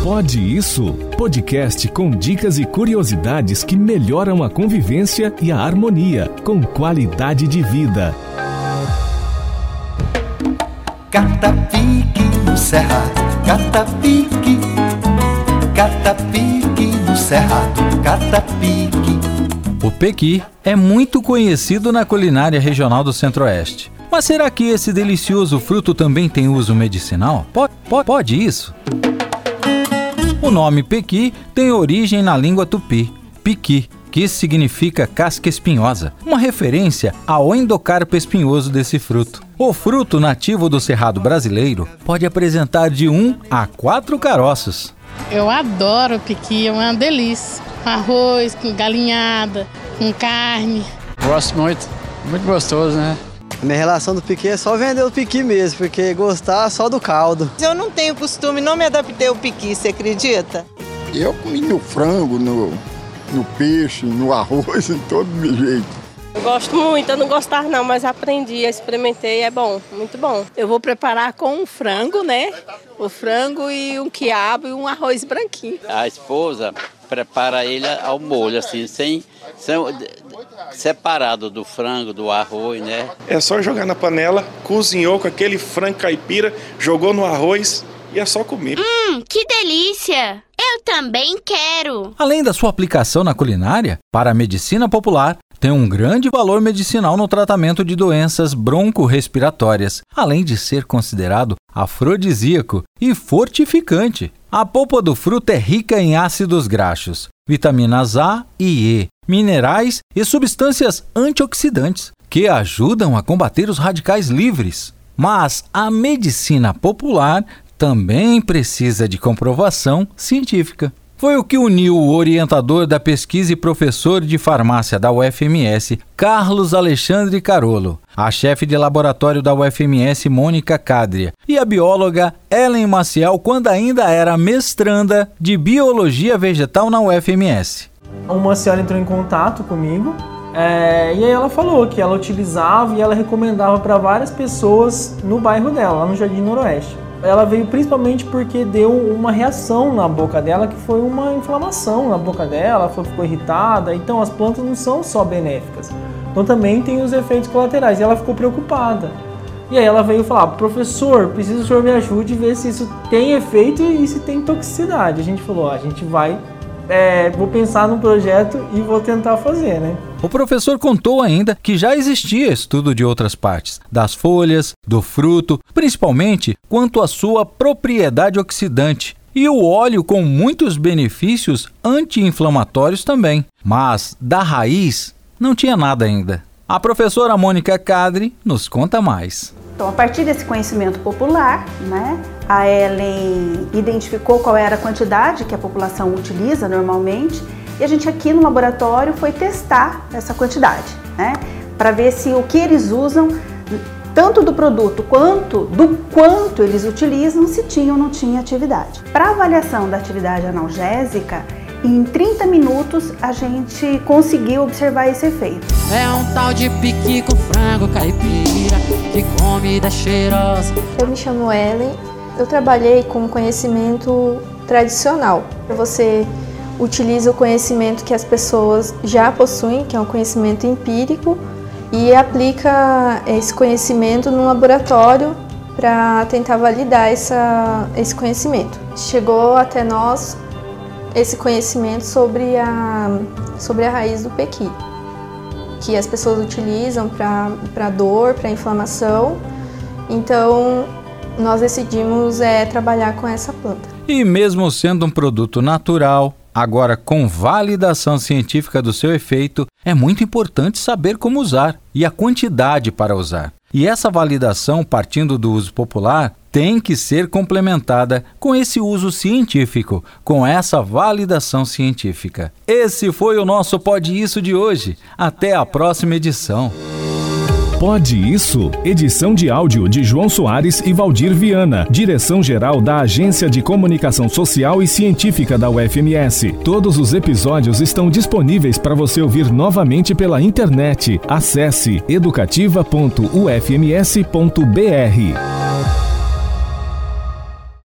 Pode Isso? Podcast com dicas e curiosidades que melhoram a convivência e a harmonia, com qualidade de vida. Cata-pique no cerrado, cata-pique, cata-pique no cerrado, cata-pique. O pequi é muito conhecido na culinária regional do Centro-Oeste. Mas será que esse delicioso fruto também tem uso medicinal? Pode isso? O nome pequi tem origem na língua tupi, piqui, que significa casca espinhosa, uma referência ao endocarpo espinhoso desse fruto. O fruto nativo do Cerrado brasileiro pode apresentar de 1 a 4 caroços. Eu adoro piqui, é uma delícia. Com arroz, com galinhada, com carne. Gosto muito, muito gostoso, né? A minha relação do piqui é só vender o piqui mesmo, porque gostar só do caldo. Eu não tenho costume, não me adaptei ao piqui, você acredita? Eu comi no frango, no peixe, no arroz, em todo jeito. Eu gosto muito, eu não gostava não, mas aprendi, experimentei, é bom, muito bom. Eu vou preparar com um frango, né? O frango e um quiabo e um arroz branquinho. A esposa prepara ele ao molho, assim, sem separado do frango, do arroz, né? É só jogar na panela, cozinhou com aquele frango caipira, jogou no arroz e é só comer. Que delícia! Eu também quero! Além da sua aplicação na culinária, para a medicina popular, tem um grande valor medicinal no tratamento de doenças bronco-respiratórias, além de ser considerado afrodisíaco e fortificante. A polpa do fruto é rica em ácidos graxos, vitaminas A e E, minerais e substâncias antioxidantes, que ajudam a combater os radicais livres. Mas a medicina popular também precisa de comprovação científica. Foi o que uniu o orientador da pesquisa e professor de farmácia da UFMS, Carlos Alexandre Carolo, a chefe de laboratório da UFMS, Mônica Cadria, e a bióloga Ellen Maciel, quando ainda era mestranda de Biologia Vegetal na UFMS. Uma senhora entrou em contato comigo e aí ela falou que ela utilizava e ela recomendava para várias pessoas no bairro dela, lá no Jardim Noroeste. Ela veio principalmente porque deu uma reação na boca dela, que foi uma inflamação na boca dela, ela ficou irritada. Então as plantas não são só benéficas, então também tem os efeitos colaterais, e ela ficou preocupada. E aí ela veio falar: professor, preciso que o senhor me ajude a ver se isso tem efeito e se tem toxicidade. A gente falou: a gente vai, vou pensar no projeto e vou tentar fazer, né? O professor contou ainda que já existia estudo de outras partes, das folhas, do fruto, principalmente quanto à sua propriedade oxidante, e o óleo com muitos benefícios anti-inflamatórios também. Mas da raiz não tinha nada ainda. A professora Mônica Cadri nos conta mais. Então, a partir desse conhecimento popular, né, a Ellen identificou qual era a quantidade que a população utiliza normalmente, e a gente aqui no laboratório foi testar essa quantidade, né, para ver se o que eles usam, tanto do produto quanto do quanto eles utilizam, se tinha ou não tinha atividade. Para avaliação da atividade analgésica, em 30 minutos a gente conseguiu observar esse efeito. É um tal de piqui com frango caipira, que comida cheirosa. Eu me chamo Ellen, eu trabalhei com conhecimento tradicional. Você utiliza o conhecimento que as pessoas já possuem, que é um conhecimento empírico, e aplica esse conhecimento no laboratório para tentar validar esse conhecimento. Chegou até nós esse conhecimento sobre a raiz do pequi, que as pessoas utilizam para dor, para inflamação. Então, nós decidimos trabalhar com essa planta. E mesmo sendo um produto natural, agora com validação científica do seu efeito, é muito importante saber como usar e a quantidade para usar. E essa validação, partindo do uso popular, tem que ser complementada com esse uso científico, com essa validação científica. Esse foi o nosso Pode Isso de hoje. Até a próxima edição. Pode Isso, edição de áudio de João Soares e Valdir Viana, direção-geral da Agência de Comunicação Social e Científica da UFMS. Todos os episódios estão disponíveis para você ouvir novamente pela internet. Acesse educativa.ufms.br.